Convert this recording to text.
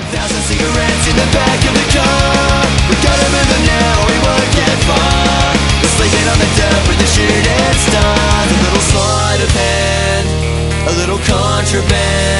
1,000 cigarettes in the back of the car. We gotta move them now or we won't get far. We're sleeping on the dirt with the shooting stars. A little sleight of hand, a little contraband.